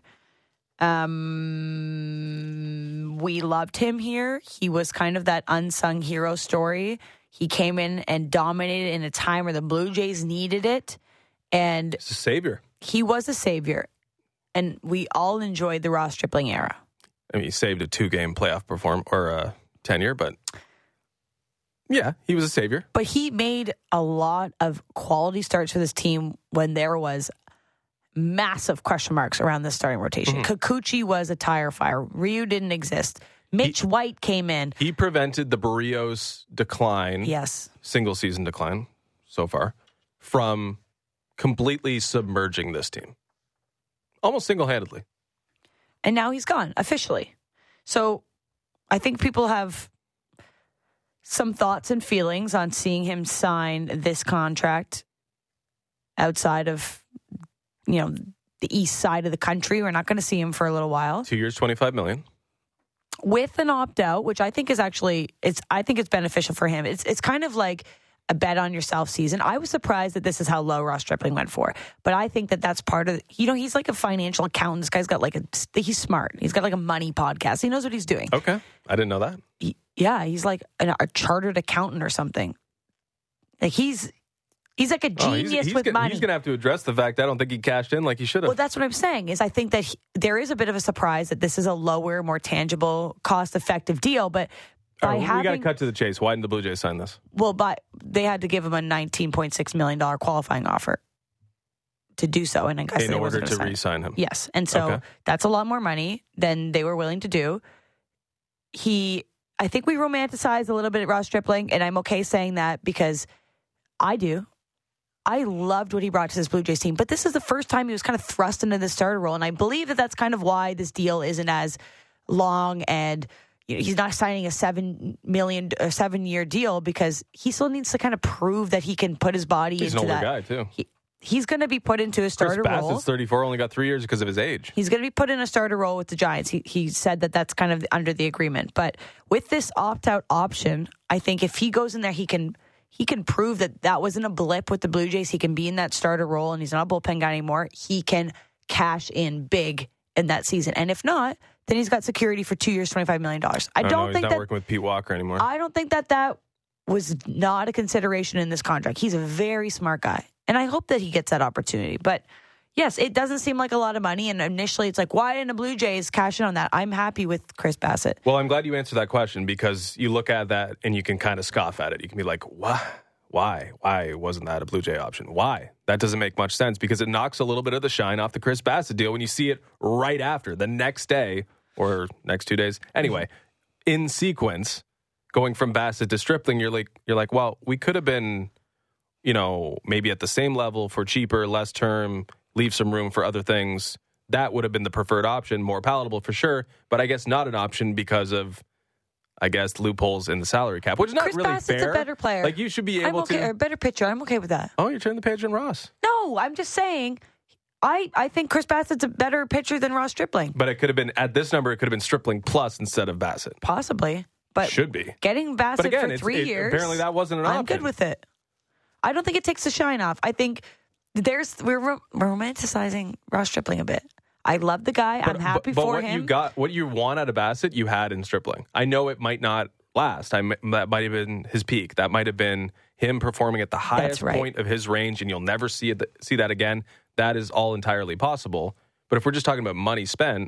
Um, we loved him here. He was kind of that unsung hero story. He came in and dominated in a time where the Blue Jays needed it. And he's a savior. He was a savior. And we all enjoyed the Ross Stripling era. I mean, he saved a two-game playoff perform or uh, tenure, but yeah, he was a savior. But he made a lot of quality starts for this team when there was massive question marks around this starting rotation. Mm-hmm. Kikuchi was a tire fire. Ryu didn't exist. Mitch he, White came in. He prevented the Barrios decline. Yes. Single season decline so far from completely submerging this team. Almost single-handedly. And now he's gone, officially. So I think people have some thoughts and feelings on seeing him sign this contract outside of, you know, the east side of the country. We're not going to see him for a little while. Two years, twenty-five million dollars. With an opt-out, which I think is actually, it's. I think it's beneficial for him. It's it's kind of like a bet on yourself season. I was surprised that this is how low Ross Stripling went for. But I think that that's part of, you know, he's like a financial accountant. This guy's got like a, he's smart. He's got like a money podcast. He knows what he's doing. Okay. I didn't know that. He, Yeah, he's like an, a chartered accountant or something. Like he's he's like a genius oh, he's, he's with gonna, money. He's going to have to address the fact I don't think he cashed in like he should have. Well, that's what I'm saying. Is I think that he, there is a bit of a surprise that this is a lower, more tangible, cost-effective deal, but. Right, having, we got to cut to the chase. Why didn't the Blue Jays sign this? Well, but they had to give him a nineteen point six million dollars qualifying offer to do so. And I guess in order to re-sign him. Yes. And so okay. that's a lot more money than they were willing to do. He, I think we romanticize a little bit at Ross Stripling, and I'm okay saying that because I do. I loved what he brought to this Blue Jays team, but this is the first time he was kind of thrust into the starter role. And I believe that that's kind of why this deal isn't as long and you know, he's not signing a seven million, a seven year deal because he still needs to kind of prove that he can put his body he's into an older that. guy too. He, he's going to be put into a starter Chris role. Bassett's thirty-four, only got three years because of his age. He's going to be put in a starter role with the Giants. He he said that that's kind of under the agreement. But with this opt out option, I think if he goes in there, he can he can prove that that wasn't a blip with the Blue Jays. He can be in that starter role, and he's not a bullpen guy anymore. He can cash in big in that season, and if not, then he's got security for two years, twenty-five million dollars. I oh, don't no, he's think not that, working with Pete Walker anymore. I don't think that that was not a consideration in this contract. He's a very smart guy, and I hope that he gets that opportunity. But yes, it doesn't seem like a lot of money, and initially it's like, why didn't the Blue Jays cash in on that? I'm happy with Chris Bassitt. Well, I'm glad you answered that question because you look at that and you can kind of scoff at it. You can be like, what? Why? Why wasn't that a Blue Jay option? Why? That doesn't make much sense because it knocks a little bit of the shine off the Chris Bassitt deal when you see it right after, the next day or next two days. Anyway, in sequence, going from Bassitt to Stripling, you're like, you're like, well, we could have been, you know, maybe at the same level for cheaper, less term, leave some room for other things. That would have been the preferred option, more palatable for sure, but I guess not an option because of, I guess, loopholes in the salary cap, which is not Chris really Bassitt's fair. a better player. Like, you should be able I'm okay, to... or a better pitcher. I'm okay with that. Oh, you're turning the page on Ross. No, I'm just saying, I, I think Chris Bassitt's a better pitcher than Ross Stripling. But it could have been, at this number, it could have been Stripling plus instead of Bassitt. Possibly. But should be. Getting Bassitt again, for three it, years... Apparently that wasn't an I'm option. good with it. I don't think it takes the shine off. I think there's we're, ro- we're romanticizing Ross Stripling a bit. I love the guy. But, I'm happy but, but for what him. you got, what you want out of Bassitt, you had in Stripling. I know it might not last. I, that might have been his peak. That might have been him performing at the highest right. point of his range, and you'll never see it, see that again. That is all entirely possible. But if we're just talking about money spent,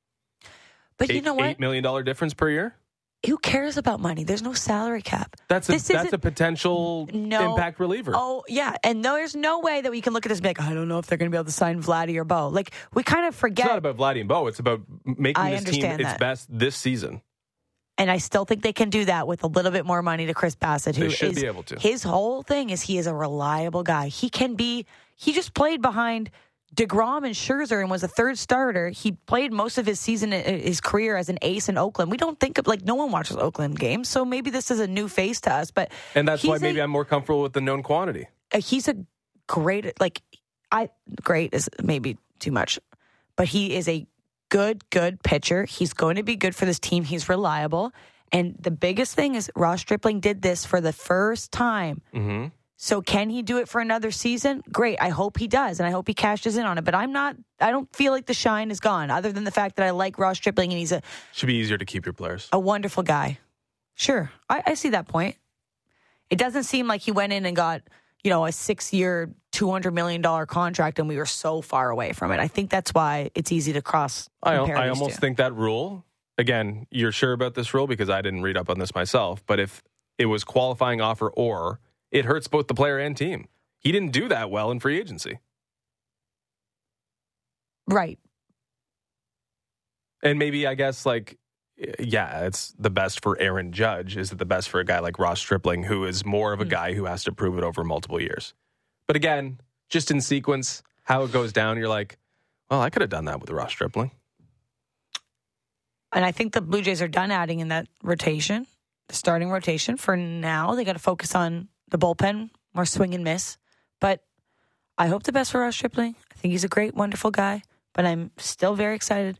but eight, you know what? eight million dollar difference per year. Who cares about money? There's no salary cap. That's a This that's isn't- a potential No. impact reliever. Oh, yeah. And no, there's no way that we can look at this and be like, I don't know if they're going to be able to sign Vladdy or Bo. Like, we kind of forget. It's not about Vladdy and Bo. It's about making I this team understand its that. best this season. And I still think they can do that with a little bit more money to Chris Bassitt, who They should is, be able to. His whole thing is he is a reliable guy. He can be, he just played behind DeGrom and Scherzer and was a third starter. He played most of his season, his career as an ace in Oakland. We don't think of, like, no one watches Oakland games, so maybe this is a new face to us. But And that's why he's maybe a- I'm more comfortable with the known quantity. uh, he's a great, like, I great is maybe too much, but he is a good, good pitcher. He's going to be good for this team. He's reliable. And the biggest thing is Ross Stripling did this for the first time. Mm-hmm. So can he do it for another season? Great. I hope he does, and I hope he cashes in on it. But I'm not, I don't feel like the shine is gone, other than the fact that I like Ross Stripling, and he's a, Should be easier to keep your players. a wonderful guy. Sure. I, I see that point. It doesn't seem like he went in and got, you know, a six-year, two hundred million dollars contract, and we were so far away from it. I think that's why it's easy to cross I, compare I these almost two. think that rule, again, you're sure about this rule because I didn't read up on this myself, but if it was qualifying offer or, it hurts both the player and team. He didn't do that well in free agency. Right. And maybe, I guess, like, yeah, it's the best for Aaron Judge. Is it the best for a guy like Ross Stripling, who is more of a Hmm. guy who has to prove it over multiple years? But again, just in sequence, how it goes down, you're like, well, I could have done that with Ross Stripling. And I think the Blue Jays are done adding in that rotation, the starting rotation. For now, they got to focus on the bullpen, more swing and miss. But I hope the best for Ross Stripling. I think he's a great, wonderful guy. But I'm still very excited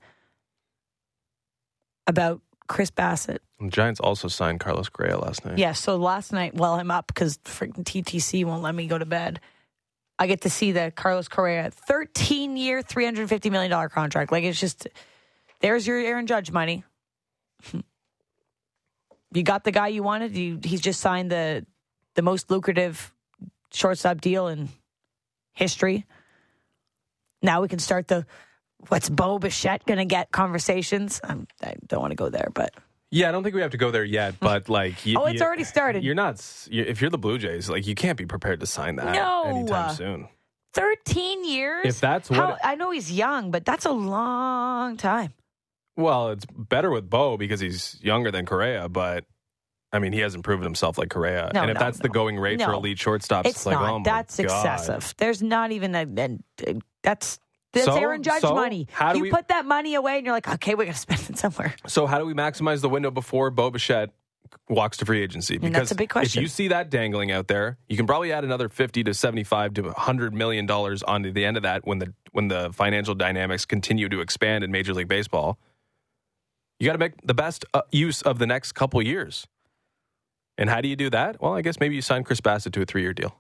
about Chris Bassitt. The Giants also signed Carlos Correa last night. Yeah, so last night, while I'm up, because freaking T T C won't let me go to bed, I get to see the Carlos Correa thirteen-year, three hundred fifty million dollars contract. Like, it's just, there's your Aaron Judge money. you got the guy you wanted. You, he's just signed the the most lucrative shortstop deal in history. Now we can start the what's Bo Bichette going to get conversations. I'm, I don't want to go there, but yeah, I don't think we have to go there yet. But like, you, oh, it's you, already started. You're not. You, if you're the Blue Jays, like you can't be prepared to sign that No. anytime soon. thirteen years. If that's what How, it- I know he's young, but that's a long time. Well, it's better with Bo because he's younger than Correa, but I mean, he hasn't proven himself like Correa. No, and if no, that's no. the going rate No. for elite shortstops, It's like, not. oh my That's God. excessive. There's not even a. a that's that's So- Aaron Judge so money. how do You we- put that money away, and you're like, okay, we're gonna spend it somewhere. So how do we maximize the window before Bo Bichette walks to free agency? And that's a big question. If you see that dangling out there, you can probably add another fifty to seventy-five to one hundred million dollars onto the end of that when the when the financial dynamics continue to expand in Major League Baseball. You got to make the best uh, use of the next couple years. And how do you do that? Well, I guess maybe you sign Chris Bassett to a three-year deal.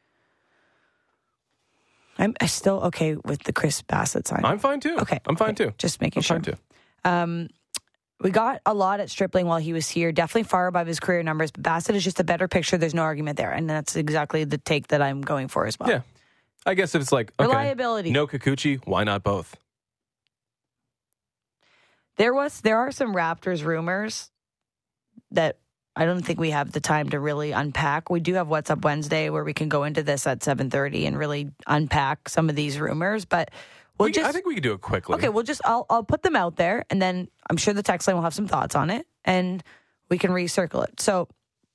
I'm, I'm still okay with the Chris Bassett sign. I'm fine too. Okay, I'm fine okay. too. Just making I'm sure. fine too. Um, we got a lot at Stripling while he was here. Definitely far above his career numbers. But Bassett is just a better picture. There's no argument there, and that's exactly the take that I'm going for as well. Yeah. I guess if it's like, okay, Reliability. no Kikuchi, why not both? There was there are some Raptors rumors that I don't think we have the time to really unpack. We do have What's Up Wednesday where we can go into this at seven thirty and really unpack some of these rumors, but we'll We- just I think we can do it quickly. Okay, we'll just I'll I'll put them out there, and then I'm sure the text line will have some thoughts on it, and we can recircle it. So,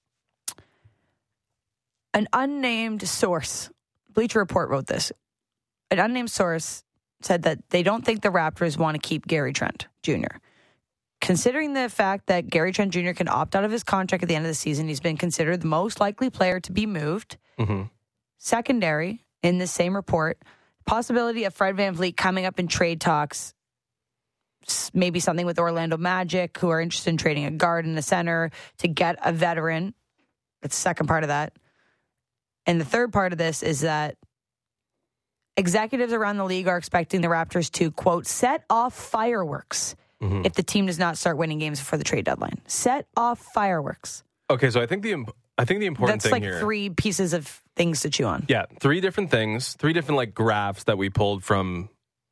an unnamed source, Bleacher Report wrote this. An unnamed source said that they don't think the Raptors want to keep Gary Trent Junior Considering the fact that Gary Trent Junior can opt out of his contract at the end of the season, he's been considered the most likely player to be moved. Mm-hmm. Secondary, in this same report, possibility of Fred VanVleet coming up in trade talks, s- maybe something with Orlando Magic, who are interested in trading a guard and a center to get a veteran. That's the second part of that. And the third part of this is that executives around the league are expecting the Raptors to, quote, set off fireworks Mm-hmm. if the team does not start winning games before the trade deadline. Set off fireworks. Okay, so I think the imp- I think the important That's thing like here, three pieces of things to chew on. yeah, three different things, three different like graphs that we pulled from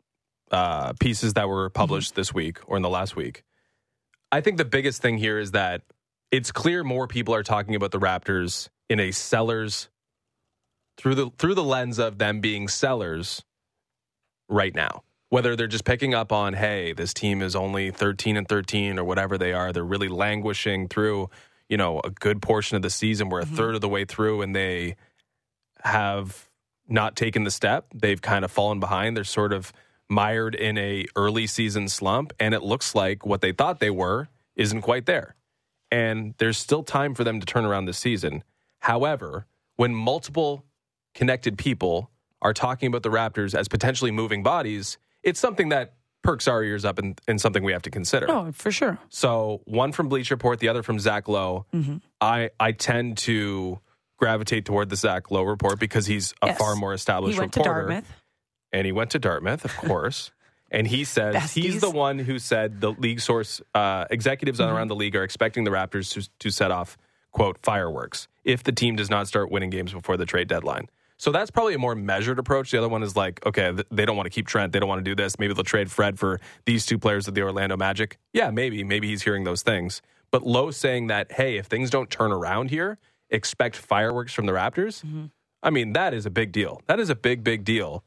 uh, pieces that were published Mm-hmm. this week or in the last week. I think the biggest thing here is that it's clear more people are talking about the Raptors in a sellers through the through the lens of them being sellers right now. Whether they're just picking up on, hey, this team is only thirteen and thirteen or whatever they are, they're really languishing through, you know, a good portion of the season. We're a Mm-hmm. third of the way through and they have not taken the step. They've kind of fallen behind. They're sort of mired in a early season slump, and it looks like what they thought they were isn't quite there. And there's still time for them to turn around this season. However, when multiple connected people are talking about the Raptors as potentially moving bodies, it's something that perks our ears up and, and something we have to consider. Oh, for sure. So one from Bleacher Report, the other from Zach Lowe. Mm-hmm. I, I tend to gravitate toward the Zach Lowe report because he's a Yes. far more established He went to reporter. Dartmouth. And he went to Dartmouth, of course. And he says Besties. he's the one who said the league source uh, executives Mm-hmm. around the league are expecting the Raptors to, to set off, quote, fireworks if the team does not start winning games before the trade deadline. So that's probably a more measured approach. The other one is like, okay, th- they don't want to keep Trent. They don't want to do this. Maybe they'll trade Fred for these two players of the Orlando Magic. Yeah, maybe. Maybe he's hearing those things. But Lowe saying that, hey, if things don't turn around here, expect fireworks from the Raptors. Mm-hmm. I mean, that is a big deal. That is a big, big deal.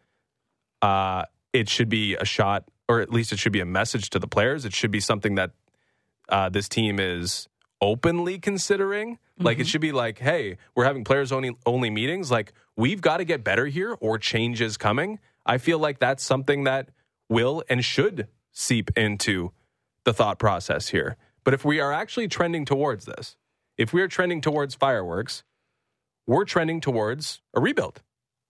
Uh, it should be a shot, or at least it should be a message to the players. It should be something that uh, this team is openly considering. Mm-hmm. Like, it should be like, hey, we're having players only only meetings. Like, we've got to get better here, or change is coming. I feel like that's something that will and should seep into the thought process here. But if we are actually trending towards this, if we are trending towards fireworks, we're trending towards a rebuild.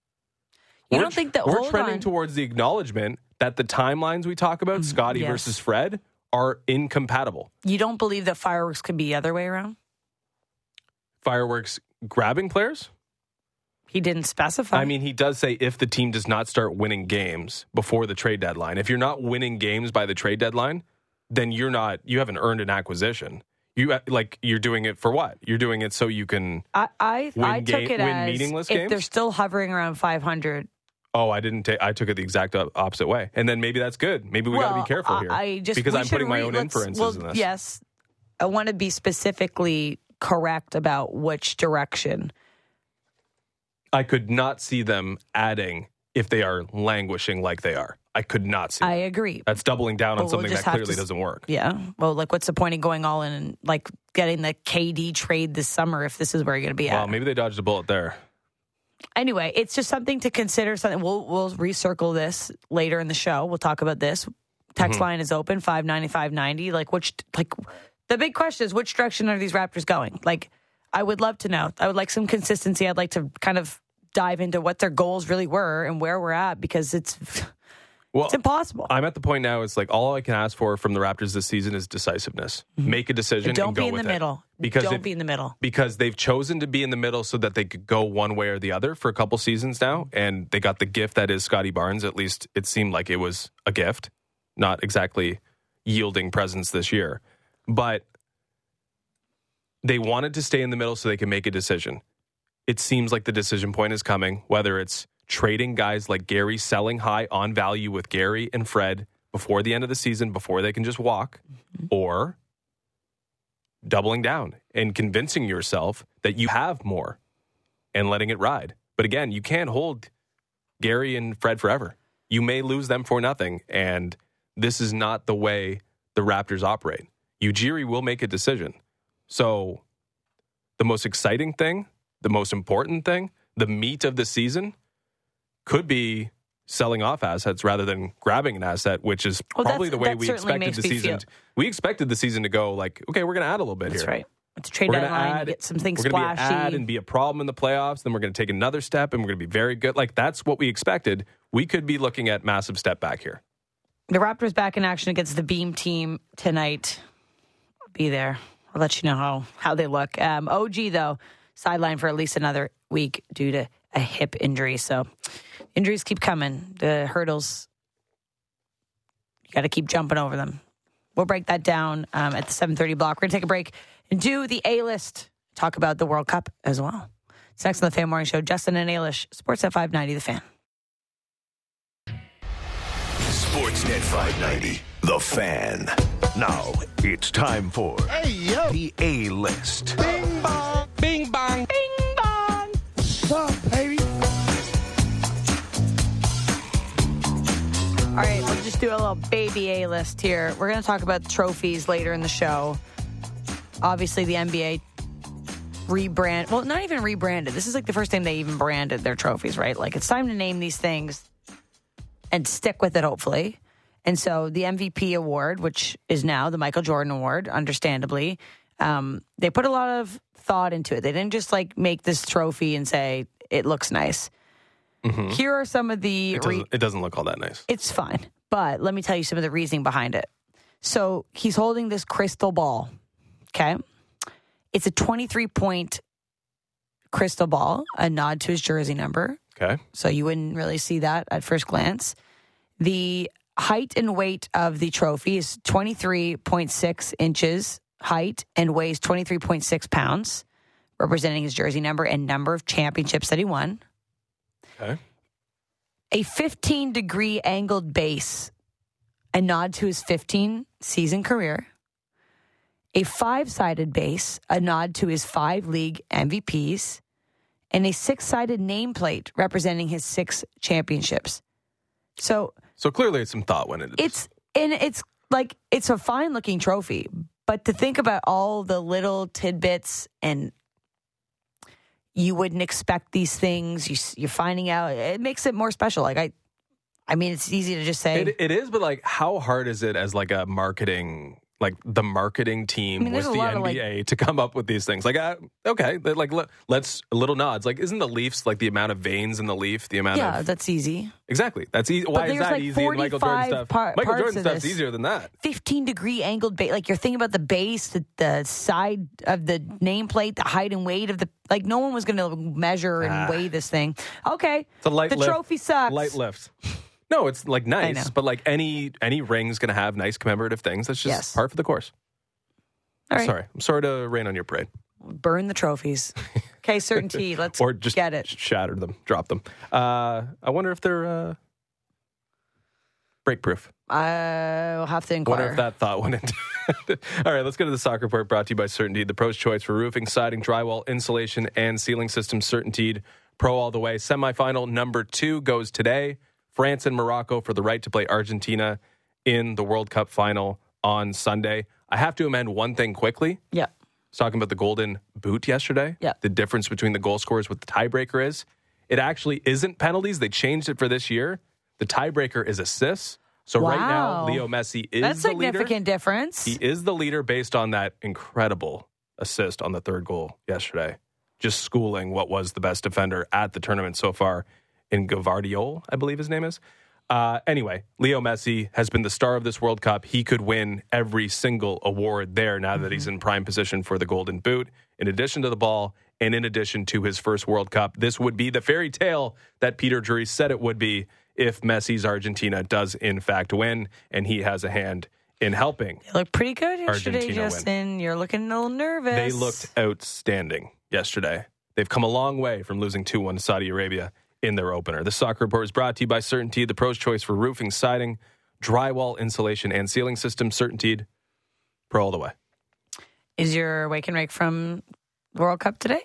You We're don't think that- we're hold trending on. towards the acknowledgement that the timelines we talk about, Scotty yes. versus Fred, are incompatible. You don't believe that fireworks could be the other way around? Fireworks grabbing players? He didn't specify. I mean, he does say if the team does not start winning games before the trade deadline. If you're not winning games by the trade deadline, then you're not, you haven't earned an acquisition. You like you're doing it for what? You're doing it so you can I I, win I game, took it win as meaningless if games. they're still hovering around five hundred. Oh, I didn't take. I took it the exact opposite way, and then maybe that's good. Maybe we well, got to be careful here, I just, because we I'm should putting my re- own let's- inferences well, in this. Yes, I want to be specifically correct about which direction. I could not see them adding if they are languishing like they are. I could not see. I that. agree. That's doubling down But on we'll something just that have clearly to s- doesn't work. Yeah. Well, like, what's the point of going all in and like getting the K D trade this summer if this is where you're going to be Well, at? maybe they dodged a bullet there. Anyway, it's just something to consider. Something we'll we'll recircle this later in the show. We'll talk about this. Text Mm-hmm. line is open five ninety five ninety. Like which like the big question is which direction are these Raptors going? Like I would love to know. I would like some consistency. I'd like to kind of dive into what their goals really were and where we're at because it's Well, it's impossible. I'm at the point now. It's like all I can ask for from the Raptors this season is decisiveness. Make a decision. And don't and go be in with the it. middle. Because don't if- be in the middle. because they've chosen to be in the middle so that they could go one way or the other for a couple seasons now, and they got the gift that is Scotty Barnes. At least it seemed like it was a gift, not exactly yielding presence this year. But they wanted to stay in the middle so they could make a decision. It seems like the decision point is coming, whether it's trading guys like Gary, selling high on value with Gary and Fred before the end of the season, before they can just walk, mm-hmm. or doubling down and convincing yourself that you have more and letting it ride. But again, you can't hold Gary and Fred forever. You may lose them for nothing, and this is not the way the Raptors operate. Ujiri will make a decision. So the most exciting thing, the most important thing, the meat of the season could be selling off assets rather than grabbing an asset, which is Well, probably that's- the way that we certainly expected makes the me season. feel- To, we expected the season to go like, okay, we're going to add a little bit That's here. right. It's a trade We're going to deadline. add, You get some things we're going to be splashy. add and be a problem in the playoffs. Then we're going to take another step, and we're going to be very good. Like that's what we expected. We could be looking at massive step back here. The Raptors back in action against the Beam team tonight. I'll be there. I'll let you know how, how they look. Um, O G, though, sidelined for at least another week due to a hip injury. So injuries keep coming. The hurdles, you got to keep jumping over them. We'll break that down um, at the seven thirty block. We're going to take a break and do the A-list. Talk about the World Cup as well. It's next on the Fan Morning Show. Justin and Ailish, Sports at five ninety, The Fan. Sportsnet five ninety, The Fan. Now it's time for Hey, yo. the A-list. Bing bong. Bing bong. Bing bong. What's up, baby? All right, we'll just do a little baby A list here. We're going to talk about trophies later in the show. Obviously, the N B A rebrand. Well, not even rebranded. This is like the first time they even branded their trophies, right? Like it's time to name these things and stick with it, hopefully. And so the M V P award, which is now the Michael Jordan Award, understandably, um, they put a lot of thought into it. They didn't just like make this trophy and say it looks nice. Mm-hmm. Here are some of the It doesn't, it doesn't look all that nice. It's fine. But let me tell you some of the reasoning behind it. So he's holding this crystal ball. Okay. It's a twenty-three point crystal ball, a nod to his jersey number. Okay. So you wouldn't really see that at first glance. The height and weight of the trophy is twenty-three point six inches height and weighs twenty-three point six pounds, representing his jersey number and number of championships that he won. Okay. A fifteen degree angled base, a nod to his fifteen season career. A five sided base, a nod to his five league M V Ps. And a six sided nameplate representing his six championships. So So clearly, it's some thought went into this. it's, and it's like, it's a fine looking trophy. But to think about all the little tidbits and you wouldn't expect these things. You, you're finding out. It makes it more special. Like I, I mean, it's easy to just say It, it is, but like, how hard is it as like a marketing, like the marketing team I mean, there's with a the lot N of, B A to come up with these things? Like, uh, okay, but, like let, let's little nods. Like, isn't the Leafs like the amount of veins in the leaf? The amount yeah, of that's easy. exactly. That's easy. Why is there's, that like, easy? And Michael Jordan forty-five stuff. par- Michael parts Jordan of stuff's this. easier than that. fifteen degree angled base. Like you're thinking about the base, the, the side of the nameplate, the height and weight of the. Like no one was going to measure and Ah. weigh this thing. Okay, It's a light the lift. trophy sucks. Light lift. No, it's like nice, know. but like any any ring's going to have nice commemorative things. That's just Yes. part of the course. All right. Sorry. I'm sorry to rain on your parade. Burn the trophies. Okay, certainty. Let's or just get it. shatter them, drop them. Uh, I wonder if they're uh, break proof. I'll have to inquire. Wonder if that thought went into All right, let's go to the soccer report brought to you by CertainTeed, the pro's choice for roofing, siding, drywall, insulation, and ceiling systems. CertainTeed, pro all the way. Semifinal number two goes today. France and Morocco for the right to play Argentina in the World Cup final on Sunday. I have to amend one thing quickly. Yeah. I was talking about the golden boot yesterday. Yeah. The difference between the goal scorers with the tiebreaker is it actually isn't penalties. They changed it for this year. The tiebreaker is assists. So wow. right now, Leo Messi is That's the leader. That's significant difference. He is the leader based on that incredible assist on the third goal yesterday. Just schooling what was the best defender at the tournament so far in Gvardiol, I believe his name is. Uh, anyway, Leo Messi has been the star of this World Cup. He could win every single award there now that mm-hmm. he's in prime position for the Golden Boot. In addition to the ball and in addition to his first World Cup, this would be the fairy tale that Peter Drury said it would be if Messi's Argentina does in fact win, and he has a hand in helping. They look pretty good yesterday, Argentina Justin. Win. You're looking a little nervous. They looked outstanding yesterday. They've come a long way from losing two one to Saudi Arabia in their opener. The Soccer Report is brought to you by CertainTeed, the pro's choice for roofing, siding, drywall, insulation, and ceiling systems. CertainTeed, pro all the way. Is your wake and rake from the World Cup today?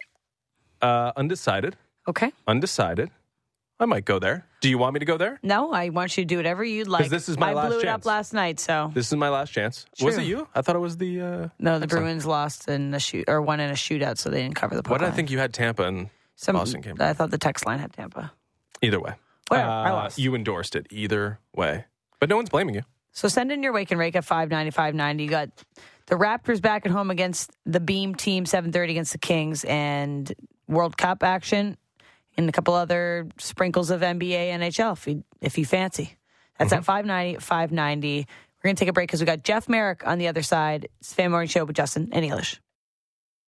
Uh, undecided. Okay. Undecided. I might go there. Do you want me to go there? No, I want you to do whatever you'd like. This is my I last blew it chance. up last night, so This is my last chance. True. Was it you? I thought it was the... Uh, no, the Excellent. Bruins lost in a shoot or won in a shootout, so they didn't cover the puck What did I line. think you had Tampa and Some, Boston came? I thought the text line had Tampa. Either way. Whatever, I Uh, lost. you endorsed it either way. But no one's blaming you. So send in your wake and rake at five ninety, five ninety. You got the Raptors back at home against the Beam team, seven thirty against the Kings, and World Cup action and a couple other sprinkles of N B A, N H L if you, if you fancy. That's Mm-hmm. at five ninety, five ninety. We're going to take a break because we got Jeff Merrick on the other side. It's the Fan Morning Show with Justin and Eilish.